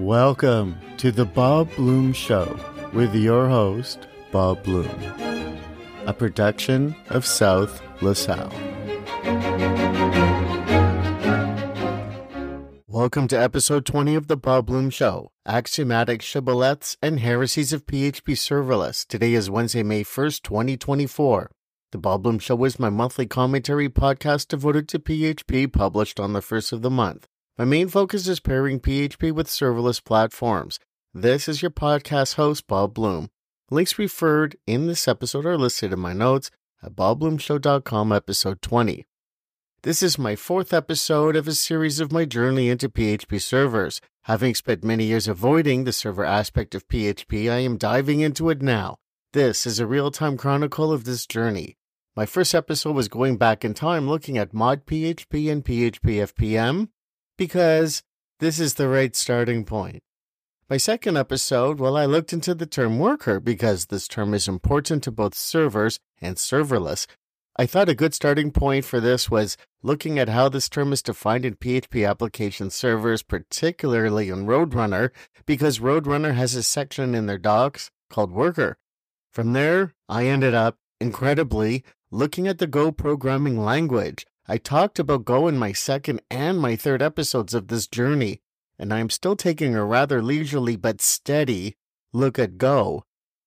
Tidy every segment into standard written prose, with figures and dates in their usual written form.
Welcome to the Bob Bloom Show with your host, Bob Bloom, a production of South LaSalle. Welcome to episode 20 of the Bob Bloom Show, Axiomatic Shibboleths and Heresies of PHP Serverless. Today is Wednesday, May 1st, 2024. The Bob Bloom Show is my monthly commentary podcast devoted to PHP, published on the first of the month. My main focus is pairing PHP with serverless platforms. This is your podcast host, Bob Bloom. Links referred in this episode are listed in my notes at bobbloomshow.com, episode 20. This is my fourth episode of a series of my journey into PHP servers. Having spent many years avoiding the server aspect of PHP, I am diving into it now. This is a real-time chronicle of this journey. My first episode was going back in time looking at mod PHP and PHP FPM, because this is the right starting point. My second episode, I looked into the term worker because this term is important to both servers and serverless. I thought a good starting point for this was looking at how this term is defined in PHP application servers, particularly in Roadrunner, because Roadrunner has a section in their docs called worker. From there, I ended up, incredibly, looking at the Go programming language. I talked about Go in my second and my third episodes of this journey, and I am still taking a rather leisurely but steady look at Go.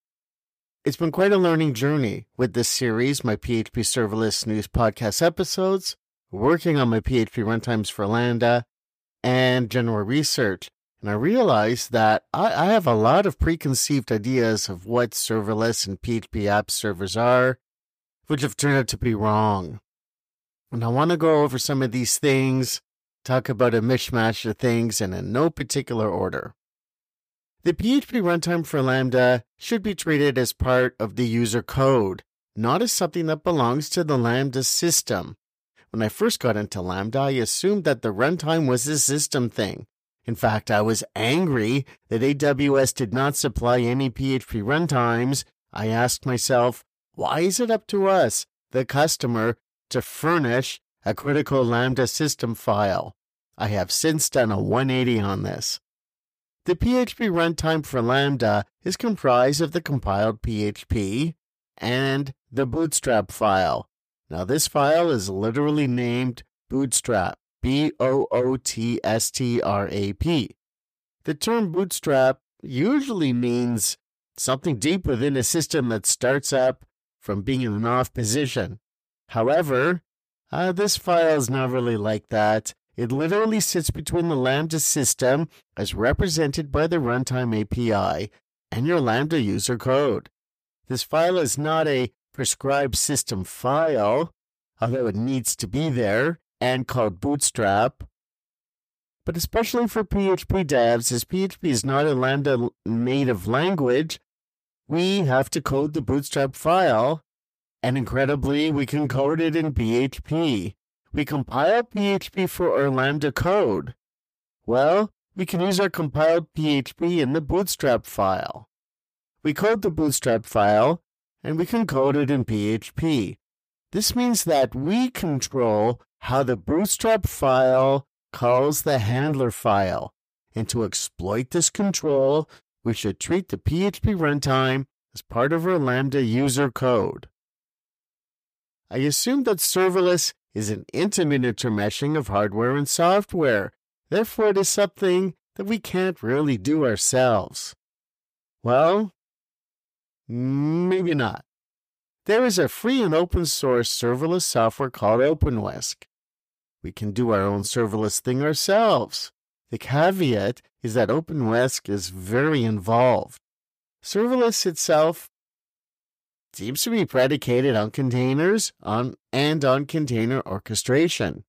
It's been quite a learning journey with this series, my PHP Serverless News podcast episodes, working on my PHP runtimes for Lambda, and general research. And I realized that I have a lot of preconceived ideas of what serverless and PHP app servers are, which have turned out to be wrong. And I want to go over some of these things, talk about a mishmash of things, and in no particular order. The PHP runtime for Lambda should be treated as part of the user code, not as something that belongs to the Lambda system. When I first got into Lambda, I assumed that the runtime was a system thing. In fact, I was angry that AWS did not supply any PHP runtimes. I asked myself, why is it up to us, the customer, to furnish a critical Lambda system file? I have since done a 180 on this. The PHP runtime for Lambda is comprised of the compiled PHP and the bootstrap file. Now, this file is literally named bootstrap, B-O-O-T-S-T-R-A-P. The term bootstrap usually means something deep within a system that starts up from being in an off position. However, this file is not really like that. It literally sits between the Lambda system, as represented by the Runtime API, and your Lambda user code. This file is not a prescribed system file, although it needs to be there, and called Bootstrap. But especially for PHP devs, as PHP is not a Lambda native language, we have to code the Bootstrap file. And incredibly, we can code it in PHP. We compile PHP for our Lambda code. Well, we can use our compiled PHP in the Bootstrap file. We code the Bootstrap file, and we can code it in PHP. This means that we control how the Bootstrap file calls the handler file. And to exploit this control, we should treat the PHP runtime as part of our Lambda user code. I assume that serverless is an intimate intermeshing of hardware and software. Therefore, it is something that we can't really do ourselves. Well, maybe not. There is a free and open source serverless software called OpenWhisk. We can do our own serverless thing ourselves. The caveat is that OpenWhisk is very involved. Serverless itself seems to be predicated on containers and on container orchestration.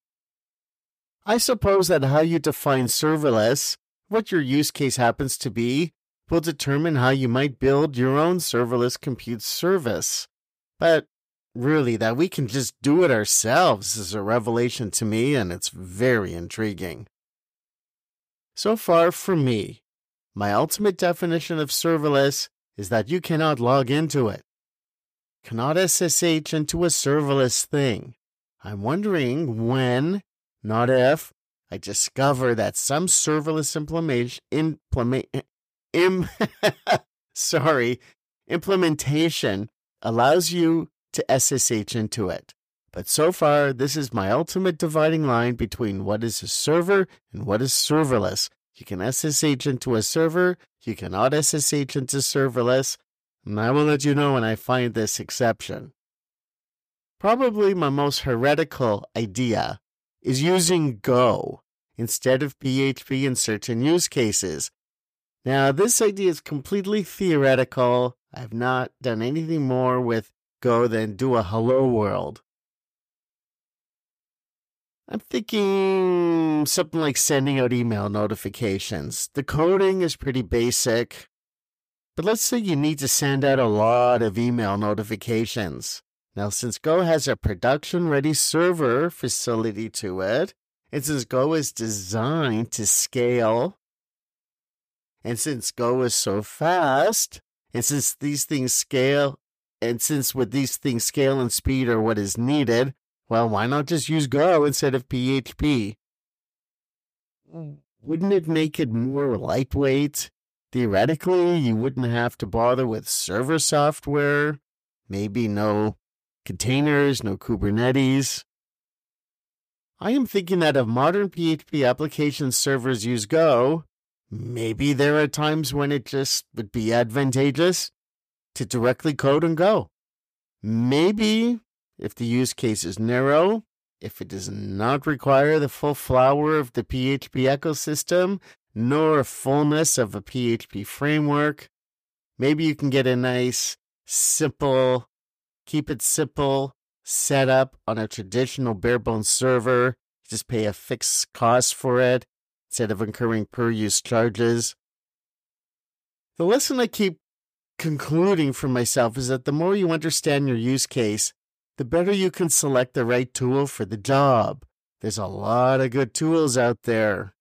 I suppose that how you define serverless, what your use case happens to be, will determine how you might build your own serverless compute service. But really, that we can just do it ourselves is a revelation to me, and it's very intriguing. So far, for me, my ultimate definition of serverless is that you cannot log into it. Cannot SSH into a serverless thing. I'm wondering when, not if, I discover that some serverless implementation allows you to SSH into it. But so far, this is my ultimate dividing line between what is a server and what is serverless. You can SSH into a server, you cannot SSH into serverless, and I will let you know when I find this exception. Probably my most heretical idea is using Go instead of PHP in certain use cases. Now, this idea is completely theoretical. I have not done anything more with Go than do a hello world. I'm thinking something like sending out email notifications. The coding is pretty basic, but let's say you need to send out a lot of email notifications. Now, since Go has a production-ready server facility to it, and since Go is designed to scale, and since Go is so fast, and since these things scale, and since with these things scale and speed are what is needed, well, why not just use Go instead of PHP? Wouldn't it make it more lightweight? Theoretically, you wouldn't have to bother with server software, maybe no containers, no Kubernetes. I am thinking that if modern PHP application servers use Go, maybe there are times when it just would be advantageous to directly code in Go. Maybe if the use case is narrow, if it does not require the full flower of the PHP ecosystem, nor fullness of a PHP framework, maybe you can get a nice, simple, keep it simple setup on a traditional bare-bones server. Just pay a fixed cost for it instead of incurring per-use charges. The lesson I keep concluding for myself is that the more you understand your use case, the better you can select the right tool for the job. There's a lot of good tools out there.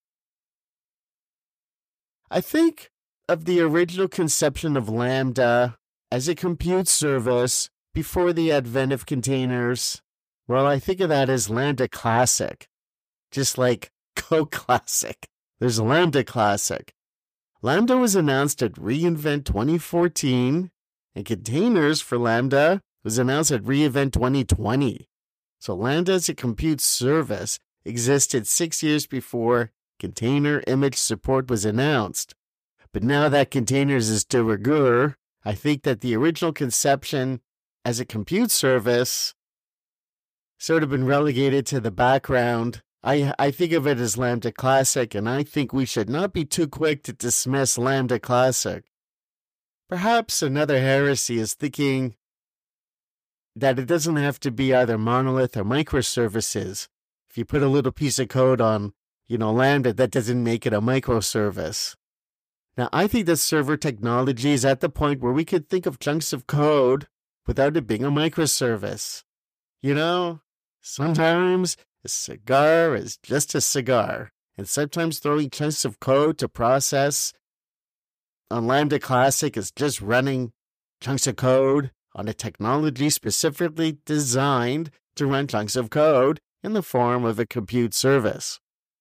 I think of the original conception of Lambda as a compute service before the advent of containers. Well, I think of that as Lambda Classic, just like Go Classic. There's Lambda Classic. Lambda was announced at reInvent 2014, and containers for Lambda was announced at reInvent 2020. So Lambda as a compute service existed 6 years before container image support was announced. But now that containers is de rigueur, I think that the original conception as a compute service sort of been relegated to the background. I think of it as Lambda Classic, and I think we should not be too quick to dismiss Lambda Classic. Perhaps another heresy is thinking that it doesn't have to be either monolith or microservices. If you put a little piece of code on, Lambda, that doesn't make it a microservice. Now, I think that server technology is at the point where we could think of chunks of code without it being a microservice. Sometimes a cigar is just a cigar, and sometimes throwing chunks of code to process on Lambda Classic is just running chunks of code on a technology specifically designed to run chunks of code in the form of a compute service.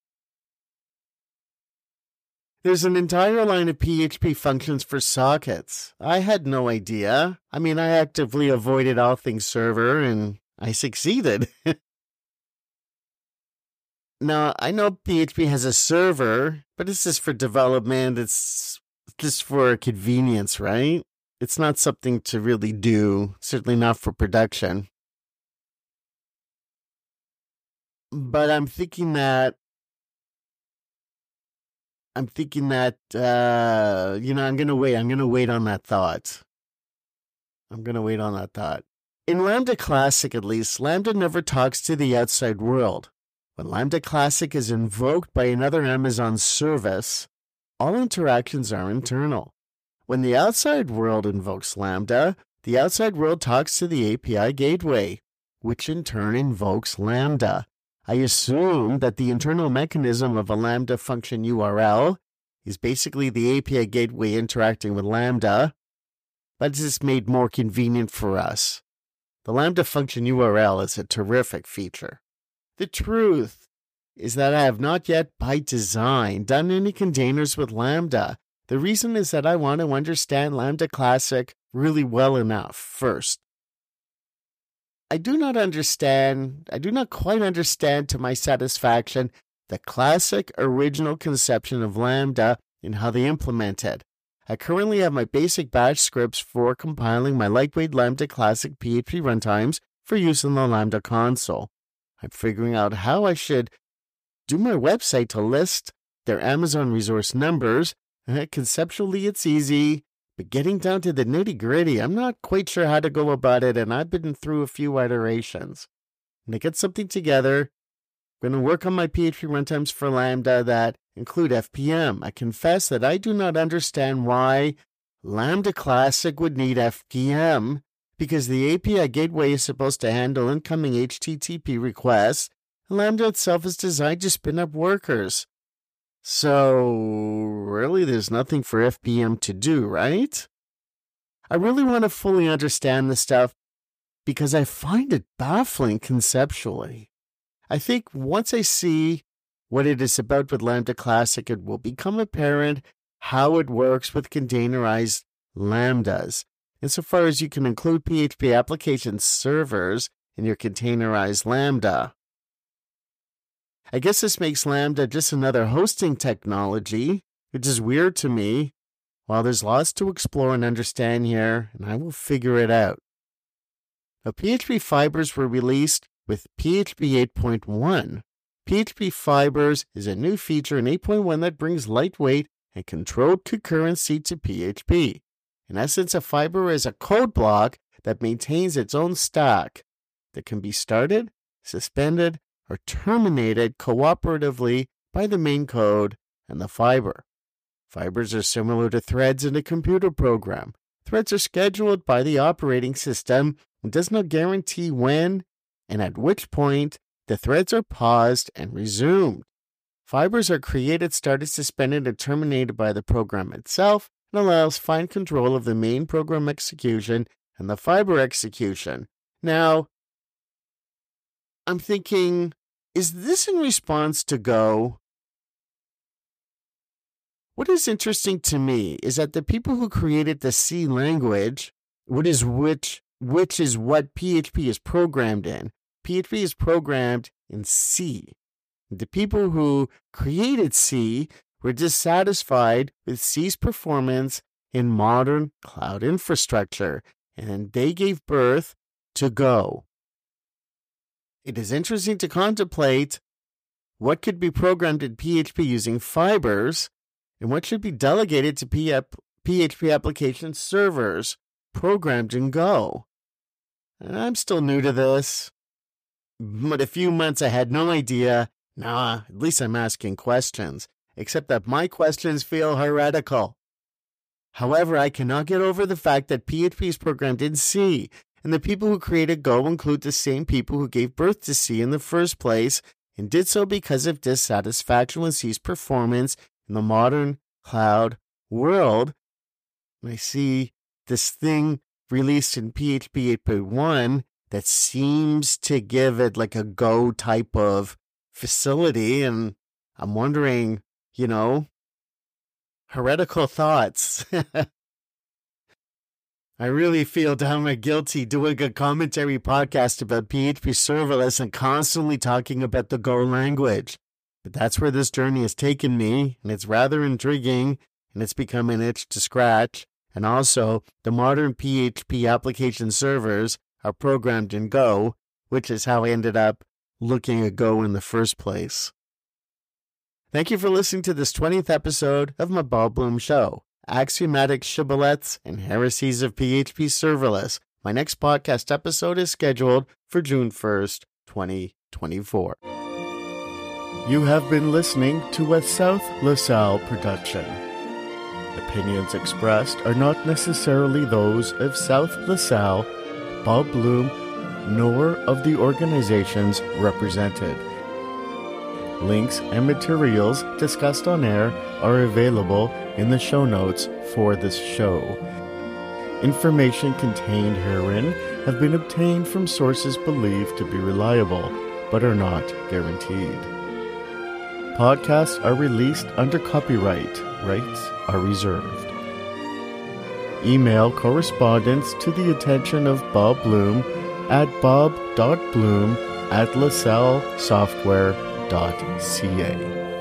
There's an entire line of PHP functions for sockets. I had no idea. I actively avoided all things server, and I succeeded. Now, I know PHP has a server, but it's just for development. It's just for convenience, right? It's not something to really do, certainly not for production. But I'm thinking that I'm going to wait. I'm going to wait on that thought. In Lambda Classic, at least, Lambda never talks to the outside world. When Lambda Classic is invoked by another Amazon service, all interactions are internal. When the outside world invokes Lambda, the outside world talks to the API gateway, which in turn invokes Lambda. I assume that the internal mechanism of a Lambda function URL is basically the API gateway interacting with Lambda, but it's just made more convenient for us. The Lambda function URL is a terrific feature. The truth is that I have not yet, by design, done any containers with Lambda. The reason is that I want to understand Lambda Classic really well enough first. I do not quite understand to my satisfaction the classic original conception of Lambda and how they implement it. I currently have my basic bash scripts for compiling my lightweight Lambda Classic PHP runtimes for use in the Lambda console. I'm figuring out how I should do my website to list their Amazon resource numbers. Conceptually, it's easy, but getting down to the nitty-gritty, I'm not quite sure how to go about it, and I've been through a few iterations. When I get something together, I'm going to work on my PHP runtimes for Lambda that include FPM. I confess that I do not understand why Lambda Classic would need FPM, because the API gateway is supposed to handle incoming HTTP requests, and Lambda itself is designed to spin up workers. So, really, there's nothing for FPM to do, right? I really want to fully understand this stuff because I find it baffling conceptually. I think once I see what it is about with Lambda Classic, it will become apparent how it works with containerized Lambdas, insofar as you can include PHP application servers in your containerized Lambda. I guess this makes Lambda just another hosting technology, which is weird to me. While there's lots to explore and understand here, and I will figure it out. Now, PHP Fibers were released with PHP 8.1. PHP Fibers is a new feature in 8.1 that brings lightweight and controlled concurrency to PHP. In essence, a fiber is a code block that maintains its own stack that can be started, suspended, or terminated cooperatively by the main code and the fiber. Fibers are similar to threads in a computer program. Threads are scheduled by the operating system and does not guarantee when and at which point the threads are paused and resumed. Fibers are created, started, suspended, and terminated by the program itself and allows fine control of the main program execution and the fiber execution. Now, I'm thinking, is this in response to Go? What is interesting to me is that the people who created the C language, which is what PHP is programmed in. PHP is programmed in C. The people who created C were dissatisfied with C's performance in modern cloud infrastructure, and they gave birth to Go. It is interesting to contemplate what could be programmed in PHP using fibers and what should be delegated to PHP application servers programmed in Go. And I'm still new to this, but a few months I had no idea. At least I'm asking questions, except that my questions feel heretical. However, I cannot get over the fact that PHP is programmed in C, and the people who created Go include the same people who gave birth to C in the first place, and did so because of dissatisfaction with C's performance in the modern cloud world. And I see this thing released in PHP 8.1 that seems to give it like a Go type of facility, and I'm wondering, heretical thoughts. I really feel downright guilty doing a commentary podcast about PHP serverless and constantly talking about the Go language. But that's where this journey has taken me, and it's rather intriguing, and it's become an itch to scratch. And also, the modern PHP application servers are programmed in Go, which is how I ended up looking at Go in the first place. Thank you for listening to this 20th episode of my Bob Bloom Show, Axiomatic Shibboleths and Heresies of PHP Serverless. My next podcast episode is scheduled for June 1st, 2024. You have been listening to a South LaSalle production. Opinions expressed are not necessarily those of South LaSalle, Bob Bloom, nor of the organizations represented. Links and materials discussed on air are available in the show notes for this show. Information contained herein have been obtained from sources believed to be reliable, but are not guaranteed. Podcasts are released under copyright. Rights are reserved. Email correspondence to the attention of Bob Bloom at bob.bloom@lascellsoftware.ca.